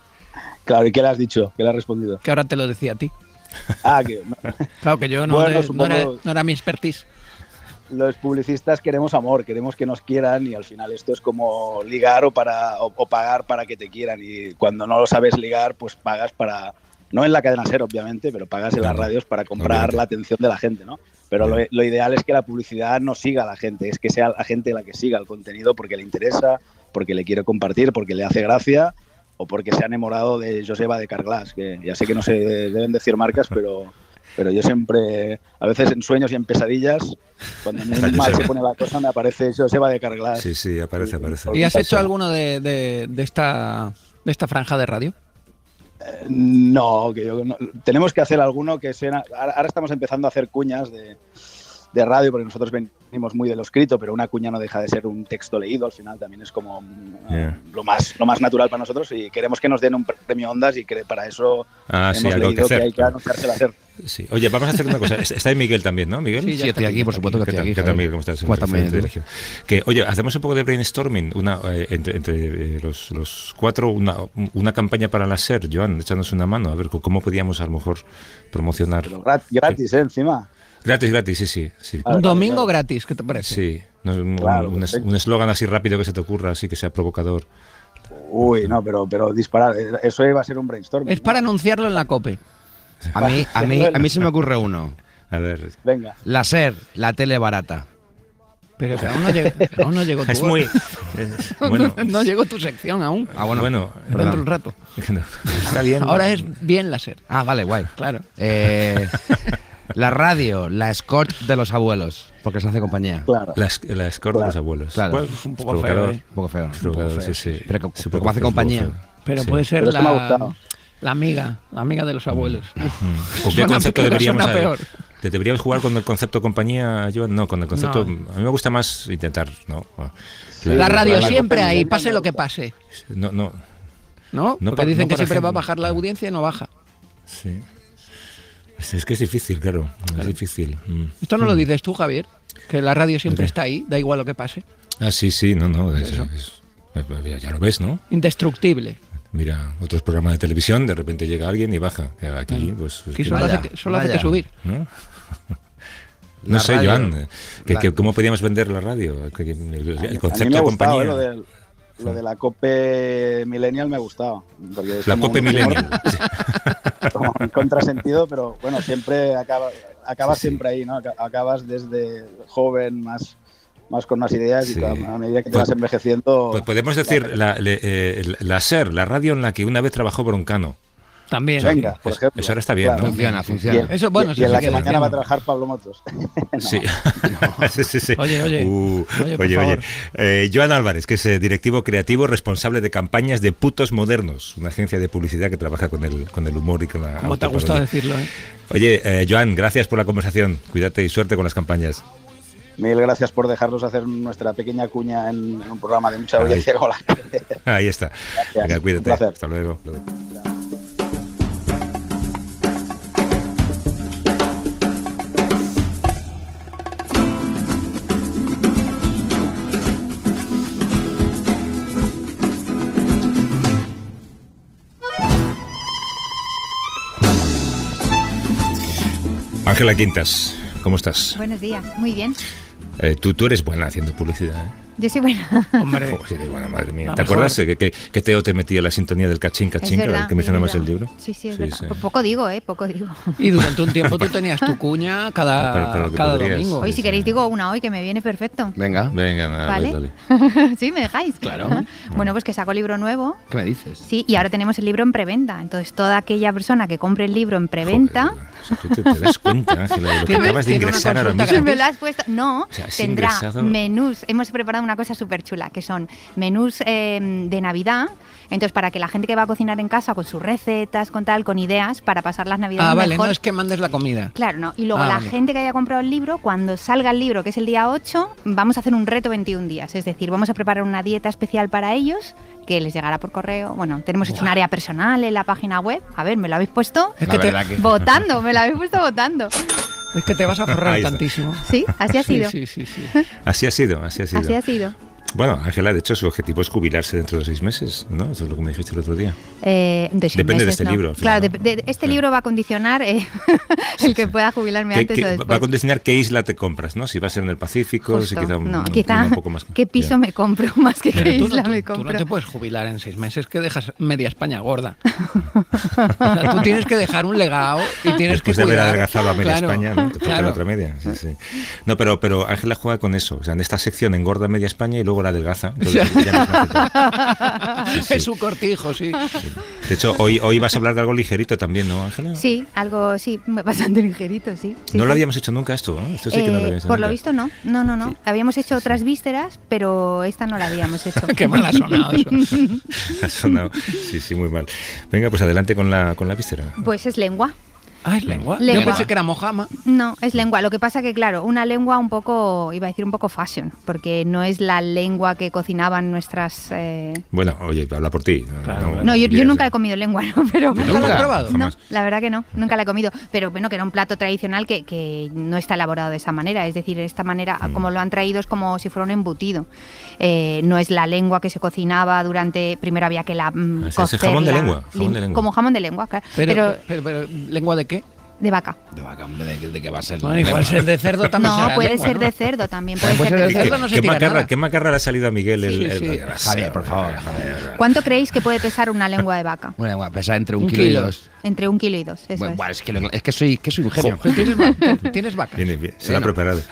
Claro, ¿y qué le has dicho? ¿Qué le has respondido? Que ahora te lo decía a ti. Ah, que... Claro, que yo no, bueno, de, no, era, no era mi expertise. Los publicistas queremos amor, queremos que nos quieran y al final esto es como ligar o, para, o, o pagar para que te quieran. Y cuando no lo sabes ligar, pues pagas para... No en la cadena SER, obviamente, pero pagas en las radios para comprar la atención de la gente, ¿no? Pero lo, lo ideal es que la publicidad no siga a la gente, es que sea la gente la que siga el contenido porque le interesa, porque le quiere compartir, porque le hace gracia o porque se ha enamorado de Joseba de Carglass, que ya sé que no se deben decir marcas, pero, pero yo siempre, a veces en sueños y en pesadillas, cuando muy mal se pone la cosa, me aparece Joseba de Carglass. Sí, sí, aparece, aparece. ¿Y has hecho alguno de, de, de, esta, de esta franja de radio? Eh, no, que yo no, tenemos que hacer alguno que sea... Ahora, ahora estamos empezando a hacer cuñas de... de radio, porque nosotros venimos muy de lo escrito, pero una cuña no deja de ser un texto leído, al final también es como yeah. uh, lo más lo más natural para nosotros y queremos que nos den un premio Ondas y que para eso ah, hemos sí, leído que, hacer, que hay que anunciárselo a hacer. Sí. Oye, vamos a hacer una cosa. Está ahí Miguel también, ¿no, Miguel? Sí, sí estoy aquí, por supuesto que estoy aquí. ¿Qué tal, Miguel? ¿Cómo estás? ¿Cómo estás? Que, oye, hacemos un poco de brainstorming una, eh, entre, entre eh, los, los cuatro, una, una campaña para la SER, Joan, echándose una mano, a ver cómo podíamos a lo mejor promocionar. Pero gratis, ¿eh? Encima. Gratis, gratis, sí, sí. sí. Un domingo gratis, ¿qué te parece? Sí, un eslogan así rápido que se te ocurra, así que sea provocador. Uy, no, pero, pero disparar, eso iba a ser un brainstorm. Es para anunciarlo en la COPE. A mí, a mí, a mí se me ocurre uno. A ver. Venga. La SER, la tele barata. Pero que aún no llegó, aún no llegó tu Es muy... Es, bueno. no, no llegó tu sección aún. Ah, bueno. bueno dentro de un rato. Está bien. Ahora es bien la SER. Ah, vale, guay. Claro. Eh... La radio, la escort de los abuelos, porque se hace compañía. Claro. La, la escort claro. de los abuelos. Claro. Pues un poco feo, ¿eh? Un poco feo. Un poco feo, sí, sí. Pero, pero como hace compañía. Pero sí. puede ser pero la, la amiga, la amiga de los abuelos. Mm. ¿Con qué concepto deberíamos peor? ¿Te deberíamos jugar con el concepto compañía, Joan? No, con el concepto... No. A mí me gusta más intentar, ¿no? La, la radio la siempre ahí, pase lo que pase. No, no. ¿No? no porque dicen no que siempre ejemplo. va a bajar la audiencia y no baja. Sí. Es que es difícil, claro, es difícil. Mm. Esto no mm. lo dices tú, Javier, que la radio siempre está ahí, da igual lo que pase. Ah, sí, sí, no, no, es, es, es, ya lo ves, ¿no? Indestructible. Mira, otros programas de televisión, de repente llega alguien y baja. Aquí, pues... Aquí solo, vaya, hace, que, solo hace que subir. ¿No? No sé, radio, Joan, que, que, ¿cómo podíamos vender la radio? Que, el, el concepto de compañía. Lo de, lo de la COPE Millennial me ha gustado. La COPE Millennial. Como en contrasentido, pero bueno, siempre acaba, acabas sí. siempre ahí, ¿no? Acabas desde joven, más, más con más ideas sí. y a medida que te pues, vas envejeciendo... Pues podemos decir la, la, eh, la SER, la radio en la que una vez trabajó Broncano. También. Venga, por ejemplo. Eso ahora está bien, claro. ¿no? Funciona, funciona. Y, Eso, bueno, y, y en la que mañana va a trabajar Pablo Motos. no. Sí. No. sí, sí, sí. Oye, oye. Uh, oye, oye, oye. Eh, Joan Álvarez, que es eh, directivo creativo responsable de campañas de Putos Modernos, una agencia de publicidad que trabaja con el, con el humor y con la... ¿Cómo te ha gustado decirlo, eh? Oye, eh, Joan, gracias por la conversación. Cuídate y suerte con las campañas. Mil gracias por dejarnos hacer nuestra pequeña cuña en, en un programa de mucha audiencia como la... Ahí está. Venga, cuídate. Hasta luego. Ángela Quintas, ¿cómo estás? Buenos días, muy bien. Eh, tú, tú eres buena haciendo publicidad, ¿eh? Yo soy buena. Hombre. Oh, sí, bueno, madre mía. ¿Te acuerdas que, que, que Teo te metía la sintonía del cachín, cachín, verdad, que mencionamos el libro? Sí, sí, es sí, verdad. Sí. Poco digo, ¿eh? Poco digo. Y durante un tiempo tú tenías tu cuña cada, pero, pero cada domingo. Hoy, si queréis, digo una hoy que me viene perfecto. Venga. Venga, nada, ¿vale? Dale, dale. Sí, ¿me dejáis? Claro. Bueno, pues que saco libro nuevo. ¿Qué me dices? Sí, y ahora tenemos el libro en preventa. Entonces, toda aquella persona que compre el libro en preventa... Joder, ¿tú te, te das cuenta, Ángela, de lo que acabas de ingresar ahora mismo? ¿Me lo has puesto? No, o sea, tendrá ingresado... menús. Hemos preparado inventado una cosa súper chula, que son menús eh, de Navidad. Entonces, para que la gente que va a cocinar en casa con sus recetas, con tal, con ideas, para pasar las Navidades Ah, vale, mejor. no es que mandes la comida. Claro, no. Y luego Ah, la vale. gente que haya comprado el libro, cuando salga el libro, que es el día ocho, vamos a hacer un reto veintiún días. Es decir, vamos a preparar una dieta especial para ellos, que les llegará por correo. Bueno, tenemos hecho un área personal en la página web. A ver, ¿me lo habéis puesto? Es que te- que- Votando, me lo habéis puesto votando. Es que te vas a forrar Ahí está. tantísimo. Sí, así ha sido. Sí, sí, sí. Así ha sido, así ha sido. Así ha sido. Bueno, Ángela, de hecho, su objetivo es jubilarse dentro de seis meses, ¿no? Eso es lo que me dijiste el otro día. Eh, de seis Depende de meses, este no. libro, al final, Claro, de- de- este libro va a condicionar eh, el que pueda jubilarme ¿Qué- antes qué- o va a después. condicionar qué isla te compras, ¿no? Si va a ser en el Pacífico, si Justo. quizá un, No, un quizá clima un poco más... qué piso Ya. me compro más que Pero qué tú, isla no, me tú, tú compro. no te puedes jubilar en seis meses, que dejas media España gorda. O sea, tú tienes que dejar un legado y tienes Después que de haber cuidar. adelgazado a media Claro, España, ¿no? Te falta claro. la otra media. Sí, sí. No, pero, pero Ángela juega con eso. O sea, en esta sección engorda media España y luego la adelgaza. Entonces, ya no se hace tanto. Sí, sí. Es su cortijo, sí. De hecho, hoy, hoy vas a hablar de algo ligerito también, ¿no, Ángela? Sí, algo, sí, bastante ligerito, sí. sí, No sí. lo habíamos hecho nunca esto, ¿no? Esto sí que no lo Eh, habíamos hecho por lo nunca. visto no, no, no, no. Habíamos hecho otras vísceras, pero esta no la habíamos hecho. Qué mal ha sonado eso. Ha sonado. Sí, sí, muy mal. Venga, pues adelante con la, con la víscera. Pues es lengua. Ah, es lengua. Lengua. Yo pensé que era mojama. No, es lengua. Lo que pasa que, claro, una lengua un poco, iba a decir un poco fashion, porque no es la lengua que cocinaban nuestras... eh, Bueno, oye, habla por ti. No, No, yo, yo digas, nunca he comido lengua, ¿no? Pero, ¿Nunca lo has probado? No, Jamás. la verdad que no, nunca la he comido. Pero bueno, que era un plato tradicional que, que no está elaborado de esa manera. Es decir, de esta manera, Mm. como lo han traído, es como si fuera un embutido. Eh, no es la lengua que se cocinaba durante... Primero había que la mm, Ah, ese es cocerla, jamón de lengua, jamón lim- de lengua. Como jamón de lengua, claro. Pero, Pero, pero, pero, ¿lengua de qué? de vaca. De vaca, hombre, ¿de, de qué va a ser? Bueno, igual ser de cerdo también. No, será puede lengua, ser ¿no? de cerdo también. Puede Puede ser ser de de cerdo. cerdo no se ¿Qué tira macarra, nada. ¿Qué macarra le ha salido a Miguel? el, Sí, el- sí. el- Javier, por favor. Javier. ¿Cuánto creéis que puede pesar una lengua de vaca? Una lengua pesa entre un, Un kilo, kilo. y dos. Entre un kilo y dos, eso Bueno, es. bueno, es, que, lo- es que soy, que soy un genio. Pero ¿Tienes, va- ¿Tienes vaca? Bien, bien, se la ha Bueno. preparado.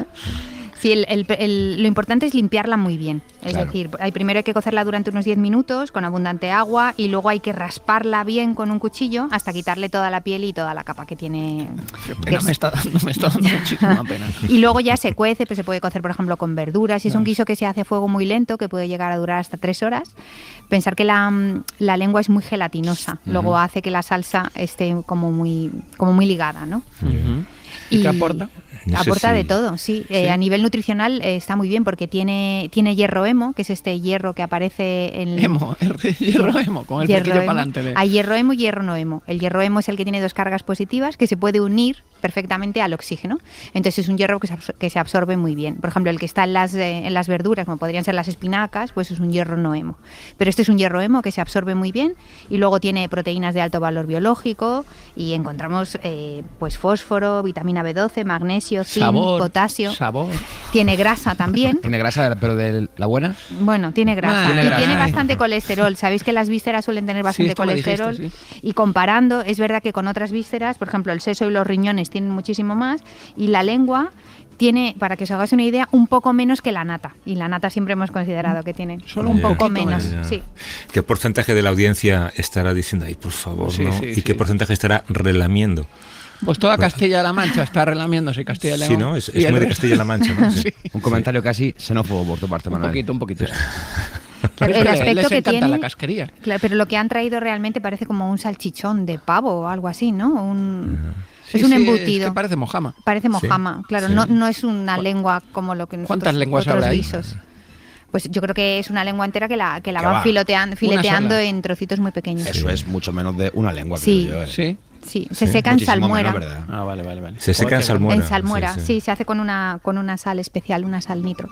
Sí, el- el- el- lo importante es limpiarla muy bien. Es Claro. decir, hay, primero hay que cocerla durante unos diez minutos con abundante agua y luego hay que rasparla bien con un cuchillo hasta quitarle toda la piel y toda la capa que tiene. Qué que pena es- me está dando, me está dando muchísima pena. Y luego ya se cuece, pues se puede cocer, por ejemplo, con verduras. Y es un guiso que se hace a fuego muy lento, que puede llegar a durar hasta tres horas. Pensar que la, mm, la lengua es muy gelatinosa, luego hace que la salsa esté como muy, como muy ligada, ¿no? Ujú. ¿Y qué aporta? No sé Aporta si- de todo, sí. Eh, a nivel nutricional eh, está muy bien porque tiene, tiene hierro hemo, que es este hierro que aparece en... Hemo, hierro hemo, con el Hierro flequillo hemo. para adelante. Hay hierro hemo y hierro no hemo. El hierro hemo es el que tiene dos cargas positivas que se puede unir perfectamente al oxígeno. Entonces es un hierro que se, absor- que se absorbe muy bien. Por ejemplo, el que está en las, eh, en las verduras, como podrían ser las espinacas, pues es un hierro no hemo. Pero este es un hierro hemo que se absorbe muy bien y luego tiene proteínas de alto valor biológico y encontramos eh, pues fósforo, vitamina B doce, magnesio, zinc, Sabor, potasio. sabor. Tiene grasa también. ¿Tiene grasa, pero de la buena? Bueno, tiene grasa. Ah, tiene y grasa. tiene bastante colesterol. Sabéis que las vísceras suelen tener bastante esto me dijiste, colesterol. sí. Y comparando, es verdad que con otras vísceras, por ejemplo, el seso y los riñones tienen muchísimo más. Y la lengua tiene, para que os hagáis una idea, un poco menos que la nata. Y la nata siempre hemos considerado que tiene Solo un Ya. poco poquito menos. Ya. Sí. ¿Qué porcentaje de la audiencia estará diciendo, ay, por favor, Sí, no? sí, ¿Y sí. qué porcentaje estará relamiendo? Pues toda Castilla-La Mancha está relamiéndose Castilla y León. Sí, ¿no? Es, Y es el muy de resto- Castilla-La Mancha, ¿no? Sí. Sí. Un comentario casi xenófobo por tu parte, Un Manuel. poquito, un poquito. Pero Es el que aspecto les que encanta tiene, la casquería. claro, pero lo que han traído realmente parece como un salchichón de pavo o algo así, ¿no? Un, Sí, es un sí, embutido. Es que parece mojama. Parece mojama, claro, sí. no, no es una lengua como lo que nosotros ¿Cuántas lenguas otros habrá ahí? guisos. Pues yo creo que es una lengua entera que la, que la Que van va. filotean- fileteando sola. en trocitos muy pequeños. Eso es mucho menos de una lengua, Sí. creo yo. ¿eh? Sí. Sí, se seca en Muchísimo salmuera. menos, ¿verdad? Ah, vale, vale, vale. Se seca en Joder, salmuera. En salmuera, Sí, sí, sí. se hace con una con una sal especial, una sal nitro.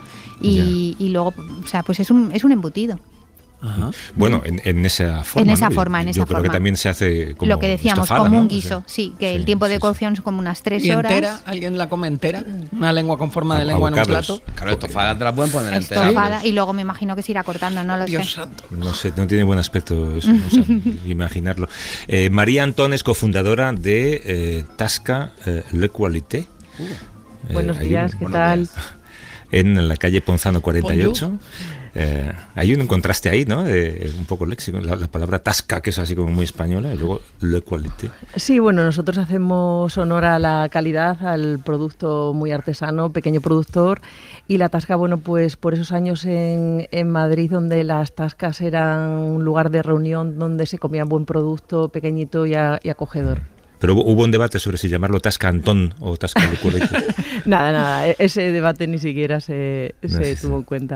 Y, y luego, o sea, pues es un, es un embutido. Ajá. Bueno, en, en esa forma. En esa ¿no? forma, en Yo esa creo que forma. también se hace como Lo que decíamos, estofada, como ¿no? un O sea, guiso, sí, que sí, el tiempo de sí, sí. cocción son como unas tres ¿Y horas. entera? ¿Alguien la come entera? ¿Una lengua con forma de A- lengua en un abocados. plato? Claro, estofadas te las pueden poner entera. Estofada, y luego me imagino que se irá cortando, no lo Dios sé. santo. No sé, no tiene buen aspecto eso, o sea, imaginarlo. Eh, María Antón es cofundadora de eh, Tasca eh, Le Qualité. Eh, Buenos hay días, un- ¿qué buenos tal? días. en la calle Ponzano cuarenta y ocho. Eh, hay un contraste ahí, ¿no? Eh, un poco léxico, la, la palabra tasca, que es así como muy española, y luego le qualité. Sí, bueno, nosotros hacemos honor a la calidad, al producto muy artesano, pequeño productor, y la tasca, bueno, pues por esos años en, en Madrid, donde las tascas eran un lugar de reunión, donde se comía buen producto, pequeñito y, a, y acogedor. Pero hubo, hubo un debate sobre si llamarlo Tasca Antón o Tasca de Cuelete. Nada, nada, ese debate ni siquiera se, se no, sí, tuvo en cuenta.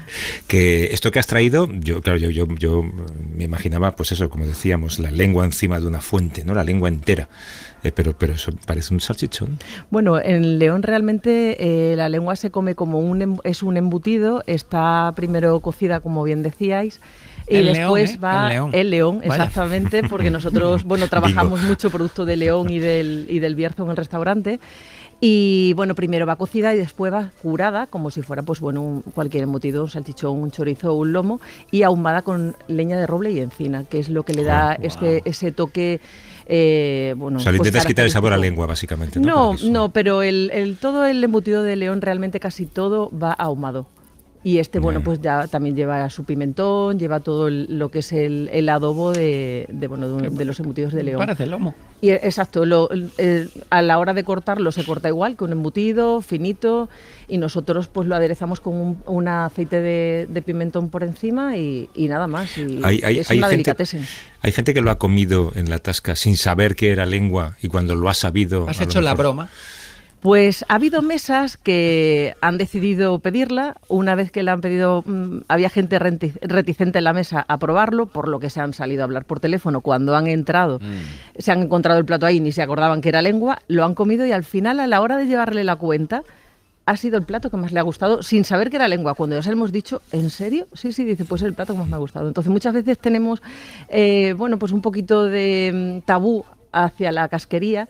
Que esto que has traído, yo claro, yo, yo, yo me imaginaba, pues eso, como decíamos, la lengua encima de una fuente, ¿no? La lengua entera. Eh, pero, pero eso parece un salchichón. Bueno, en León realmente eh, la lengua se come como un, es un embutido, está primero cocida, como bien decíais, y el después león, ¿eh? va el león, el león exactamente, porque nosotros bueno trabajamos Bingo. mucho producto de León y del, y del Bierzo en el restaurante. Y bueno, primero va cocida y después va curada, como si fuera pues bueno un, cualquier embutido, un salchichón, un chorizo o un lomo, y ahumada con leña de roble y encina, que es lo que le da oh, este, wow. ese toque. Eh, bueno, o sea, le pues intentas quitar el sabor a la lengua, básicamente. No, no, no pero el, el, todo el embutido de León, realmente casi todo va ahumado. Y este, bueno, bueno, pues ya también lleva su pimentón, lleva todo el, lo que es el, el adobo de, de, bueno, de, de los embutidos de León. Parece lomo. Y exacto, lo, el, a la hora de cortarlo se corta igual, que un embutido finito, y nosotros pues lo aderezamos con un, un aceite de, de pimentón por encima y, y nada más. Y hay, hay, es hay una gente, delicatessen. Hay gente que lo ha comido en la tasca sin saber que era lengua y cuando lo ha sabido... ¿Has hecho la broma? Pues ha habido mesas que han decidido pedirla. Una vez que la han pedido, mmm, había gente reticente en la mesa a probarlo, por lo que se han salido a hablar por teléfono. Cuando han entrado, mm. se han encontrado el plato ahí, ni se acordaban que era lengua, lo han comido y al final, a la hora de llevarle la cuenta, ha sido el plato que más le ha gustado, sin saber que era lengua. Cuando ya se lo hemos dicho, ¿en serio? Sí, sí, dice, pues es el plato que más me ha gustado. Entonces muchas veces tenemos, eh, bueno, pues un poquito de tabú hacia la casquería.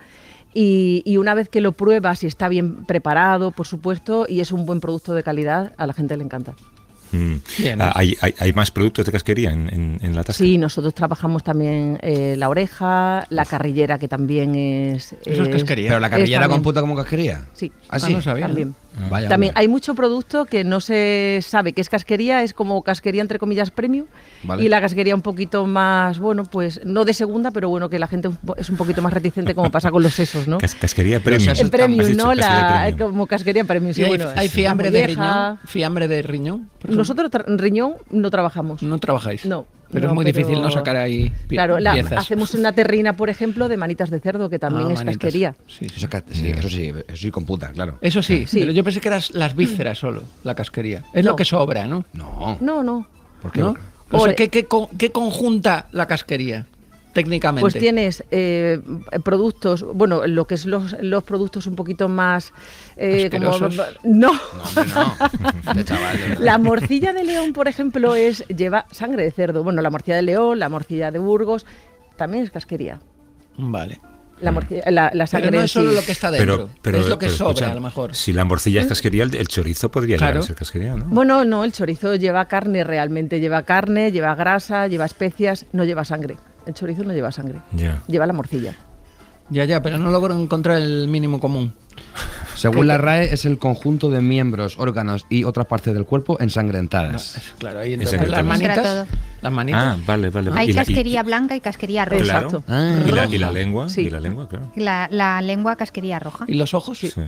Y, y una vez que lo pruebas y está bien preparado, por supuesto, y es un buen producto de calidad, a la gente le encanta. Mm. Bien, ¿no? ¿Hay, hay, ¿Hay más productos de casquería en, en, en la tasca? Sí, nosotros trabajamos también eh, la oreja, la carrillera, que también es... Eso es casquería. ¿Pero la carrillera computa como casquería? Sí. ¿Ah, sí? Ah, no sabía, también. Ah, vaya, también hay mucho producto que no se sabe que es casquería, es como casquería entre comillas premium, vale. Y la casquería un poquito más, bueno, pues no de segunda, pero bueno, que la gente es un poquito más reticente, como pasa con los sesos, ¿no? Cas casquería premium. En premium, dicho, ¿no? La, premium. Como casquería premium, sí, hay, bueno. ¿Hay fiambre de riñón? ¿Fiambre de riñón? Nosotros riñón no trabajamos. ¿No trabajáis? No. Pero no, es muy pero... difícil no sacar ahí pi claro, la, piezas. Hacemos una terrina, por ejemplo, de manitas de cerdo, que también ah, es manitas. casquería. Sí, eso, sí, eso sí, eso sí computa, claro. Eso sí, sí, pero yo pensé que eran las vísceras solo, la casquería. Es no. lo que sobra, ¿no? No. No, no. ¿Por qué? ¿No? O sea, ¿qué, qué, ¿qué conjunta la casquería? Técnicamente. Pues tienes eh, productos, bueno, lo que es los, los productos un poquito más... Eh, como, no. No, hombre, no. De chaval, de la morcilla de León, por ejemplo, es lleva sangre de cerdo. Bueno, la morcilla de León, la morcilla de Burgos, también es casquería. Vale. La, morcilla, la, la sangre pero no es solo sí. lo que está dentro, pero, pero, es lo que pero, sobra, escucha, a lo mejor. Si la morcilla es casquería, el, el chorizo podría claro. llegar a ser casquería, ¿no? Bueno, no, el chorizo lleva carne realmente, lleva carne, lleva grasa, lleva especias, no lleva sangre. El chorizo no lleva sangre, yeah. lleva la morcilla. Ya, ya, pero no logro encontrar el mínimo común. Según la R A E, es el conjunto de miembros, órganos y otras partes del cuerpo ensangrentadas. No, claro, ahí entonces las manitas, las manitas. Ah, vale, vale. vale. Hay ¿Y casquería la, y, blanca y casquería roja. Claro. Exacto. Ah, ¿Y, la, ¿Y la lengua? Sí. ¿Y la lengua, claro? La, la lengua casquería roja. ¿Y los ojos? Sí. sí.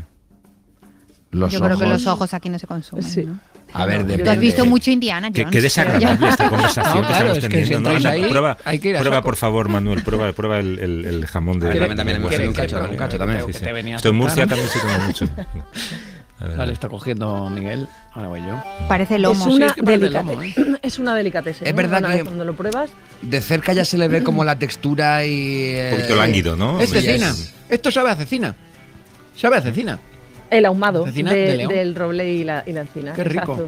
Los Yo ojos. creo que los ojos aquí no se consumen, sí. ¿no? A ver, Tú has visto mucho Indiana Jones. Qué, qué desagradable esta conversación no, que claro, estamos es teniendo. que si ¿no? ahí, Prueba, hay que ir a prueba saco. por favor, Manuel, prueba, prueba el, el, el jamón de... También, también, de, también, de, un cacho, un cacho también. Sí, sí. Esto en Murcia también se come mucho. Vale, está cogiendo Miguel. Ahora voy yo. Parece lomo. Es una, sí, es que parece delicate lomo, ¿eh? es una delicatessen. Es ¿no? verdad Una que vez cuando lo pruebas... de cerca ya se le ve como la textura y... Eh, un poquito lánguido, ¿no? Es cecina. Esto sabe a cecina. Sabe a cecina. El ahumado Cecina de, de León. del roble y la, y la encina. Qué rico. Exacto.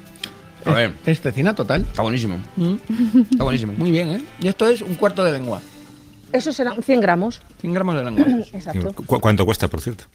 A ver, es cecina total. Está buenísimo. Mm. Está buenísimo. Muy bien, ¿eh? Y esto es un cuarto de lengua. Eso serán cien gramos. cien gramos de lengua. Exacto. ¿Cu ¿Cuánto cuesta, por cierto?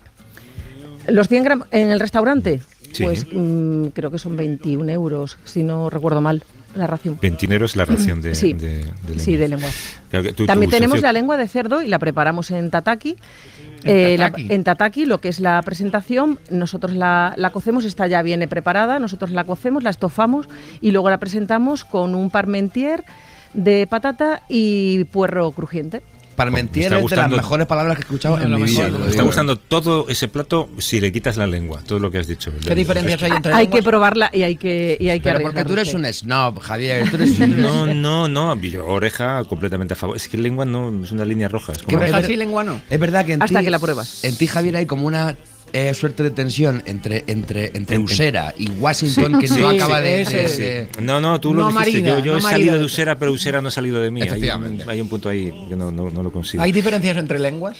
Los cien gramos en el restaurante, Sí. pues mmm, creo que son veintiún euros, si no recuerdo mal. La ración. veintiún euros la ración de, sí. de, de lengua. Sí, de lengua. Claro que tú- También tu tenemos socio- la lengua de cerdo y la preparamos en tataki. ¿En Eh, la- tataki? en tataki, lo que es la presentación, nosotros la, la cocemos, esta ya viene preparada, nosotros la cocemos, la estofamos y luego la presentamos con un parmentier de patata y puerro crujiente. Parmentier Me es está de las gustando- mejores palabras que he escuchado en mi vida. te lo Me está digo. gustando todo ese plato si le quitas la lengua, todo lo que has dicho. ¿Qué diferencias hay entre Hay que probarla y hay que y hay que Pero porque tú eres arriesgarse. un snob, Javier. Tú eres un No, no, no, yo, oreja completamente a favor. Es que lengua no es una línea roja. Es como- Oreja sí, lengua no. Es verdad que en Hasta ti, que la pruebas. En ti, Javier, hay como una eh, suerte de tensión entre, entre, entre Usera y Washington que Sí, no sí, acaba de, sí, de- sí. de- No, no, tú lo No dijiste. marida, yo yo no he marida salido de- de Usera, pero Usera no ha salido de mí. Hay, Efectivamente. un- hay un punto ahí que no, no, no lo consigo. ¿Hay diferencias entre lenguas?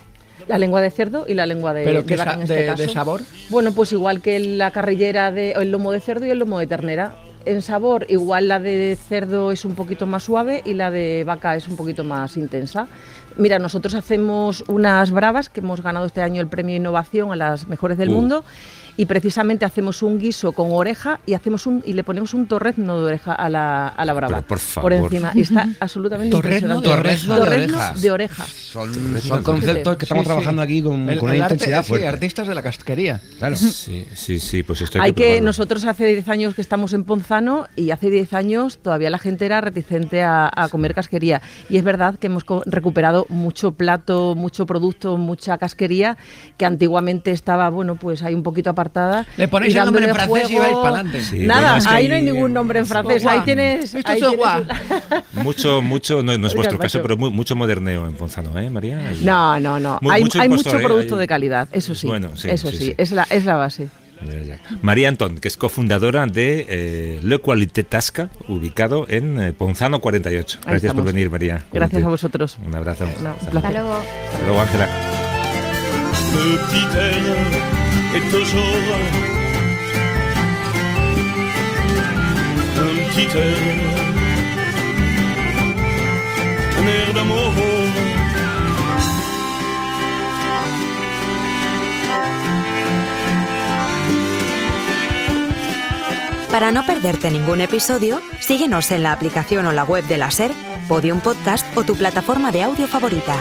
La lengua de cerdo y la lengua de, ¿Pero de qué vaca sa- en este de- caso. de sabor? Bueno, pues igual que la carrillera de el lomo de cerdo y el lomo de ternera. En sabor, igual la de cerdo es un poquito más suave y la de vaca es un poquito más intensa. Mira, nosotros hacemos unas bravas que hemos ganado este año el premio Innovación a las mejores del Uh. mundo. Y precisamente hacemos un guiso con oreja y hacemos un y le ponemos un torrezno de oreja a la, a la brava. Pero por favor. encima. Y está absolutamente Torrezno, impresionante. torrezno de Torrezno orejas. de orejas. Son, son conceptos que estamos Sí, sí. trabajando aquí con, El- con el una arte- intensidad sí, fuerte. artistas de la casquería. Claro. Sí, sí, sí, pues esto Hay hay que, probarlo. nosotros hace diez años que estamos en Ponzano y hace diez años todavía la gente era reticente a, a comer casquería. Y es verdad que hemos co- recuperado mucho plato, mucho producto, mucha casquería que antiguamente estaba, bueno, pues ahí un poquito apartada. Le ponéis y el nombre en dándole francés y juego. vais pa'lante. Sí, Nada, bueno, es que ahí no hay ahí, ningún nombre en francés. Guau. Ahí tienes. Esto ahí es tienes guau. un- Mucho, mucho, no, no es vuestro Gazpacho. caso, pero mu- mucho moderneo en Ponzano, ¿eh, María? Y- No, no, no. Mu- hay mucho hay impostor, mucho ¿eh? producto Hay- de calidad, eso sí. Bueno, sí, eso sí, sí, sí. Es, la, es la base. Ya, ya. María Antón, que es cofundadora de eh, Le Qualité Tasca, ubicado en eh, Ponzano cuarenta y ocho. Ahí Gracias por estamos. venir, María. Gracias Cuídate. a vosotros. Un abrazo. No, un Hasta placer. Hasta luego. Hasta luego, Ángela. Le petit air est toujours un petit air, un air d'amour. Para no perderte ningún episodio, síguenos en la aplicación o la web de la SER, Podium Podcast o tu plataforma de audio favorita.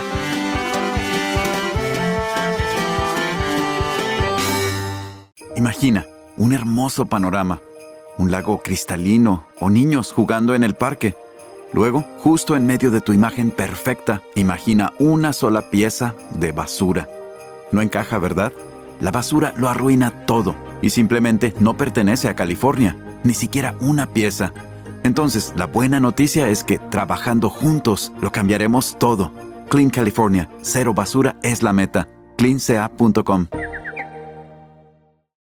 Imagina un hermoso panorama, un lago cristalino o niños jugando en el parque. Luego, justo en medio de tu imagen perfecta, imagina una sola pieza de basura. No encaja, ¿verdad? La basura lo arruina todo y simplemente no pertenece a California, ni siquiera una pieza. Entonces, la buena noticia es que trabajando juntos lo cambiaremos todo. Clean California, cero basura es la meta. clean c a punto com